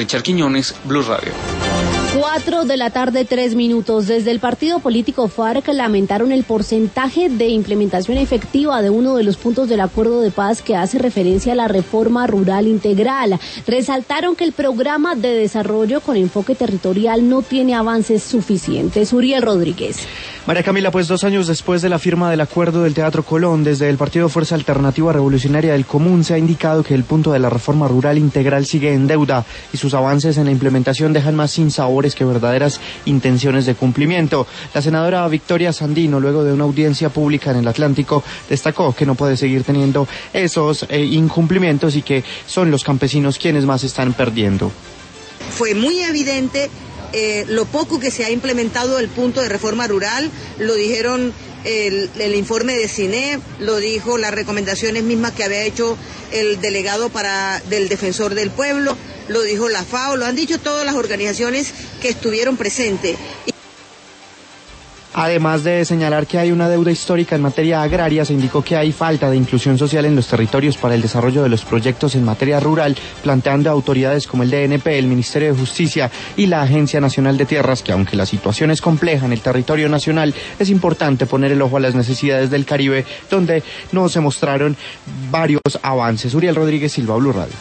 Richard Quiñones, Blue Radio. 4 de la tarde, 3 minutos. Desde el partido político FARC lamentaron el porcentaje de implementación efectiva de uno de los puntos del acuerdo de paz que hace referencia a la reforma rural integral. Resaltaron que el programa de desarrollo con enfoque territorial no tiene avances suficientes. Uriel Rodríguez. María Camila, pues 2 años después de la firma del acuerdo del Teatro Colón, desde el Partido Fuerza Alternativa Revolucionaria del Común se ha indicado que el punto de la reforma rural integral sigue en deuda y sus avances en la implementación dejan más sinsabores que verdaderas intenciones de cumplimiento. La senadora Victoria Sandino, luego de una audiencia pública en el Atlántico, destacó que no puede seguir teniendo esos incumplimientos y que son los campesinos quienes más están perdiendo. Fue muy evidente lo poco que se ha implementado el punto de reforma rural, lo dijeron el informe de CINE, lo dijo las recomendaciones mismas que había hecho el delegado del Defensor del Pueblo, lo dijo la FAO, lo han dicho todas las organizaciones que estuvieron presentes. Además de señalar que hay una deuda histórica en materia agraria, se indicó que hay falta de inclusión social en los territorios para el desarrollo de los proyectos en materia rural, planteando a autoridades como el DNP, el Ministerio de Justicia y la Agencia Nacional de Tierras que, aunque la situación es compleja en el territorio nacional, es importante poner el ojo a las necesidades del Caribe, donde no se mostraron varios avances. Uriel Rodríguez, Silva, Blue Radio.